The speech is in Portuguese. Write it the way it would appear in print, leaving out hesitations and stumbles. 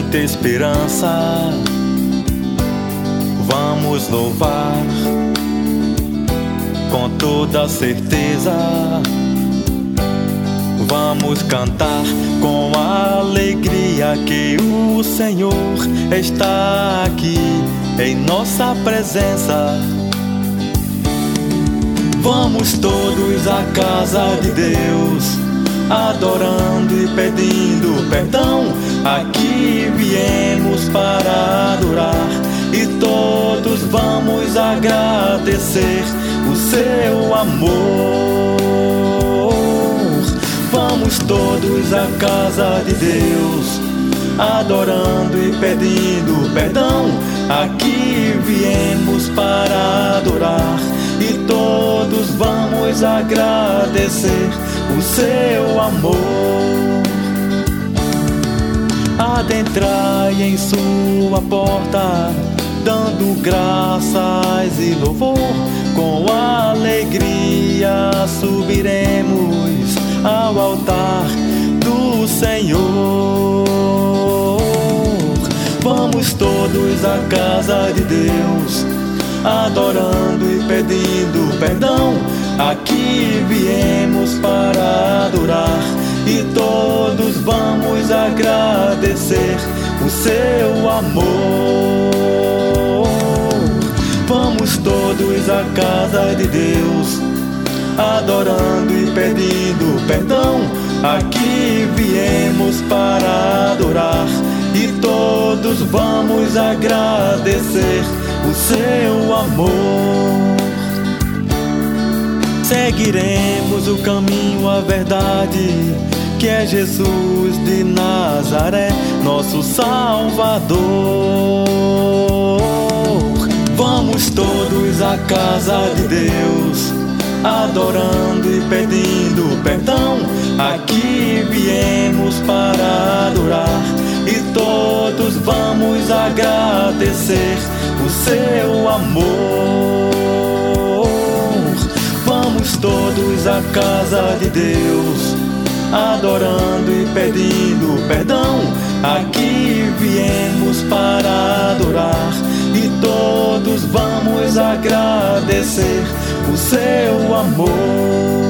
muita esperança. Vamos louvar com toda certeza. Vamos cantar com alegria que o Senhor está aqui em nossa presença. Vamos todos à casa de Deus, adorando e pedindo perdão. Aqui viemos para adorar e todos vamos agradecer o seu amor. Vamos todos à casa de Deus, adorando e pedindo perdão. Aqui viemos para adorar e todos vamos agradecer o seu amor. Adentrai em sua porta, dando graças e louvor. Com alegria subiremos ao altar do Senhor. Vamos todos à casa de Deus, adorando e pedindo perdão. Aqui viemos para adorar e todos vamos agradecer o seu amor. Vamos todos à casa de Deus, adorando e pedindo perdão. Aqui viemos para adorar e todos vamos agradecer o seu amor. Seguiremos o caminho, a verdade, que é Jesus de Nazaré, nosso Salvador. Vamos todos à casa de Deus, adorando e pedindo perdão. Aqui viemos para adorar e todos vamos agradecer o seu amor. Vamos todos à casa de Deus, adorando e pedindo perdão. Aqui viemos para adorar e todos vamos agradecer o seu amor.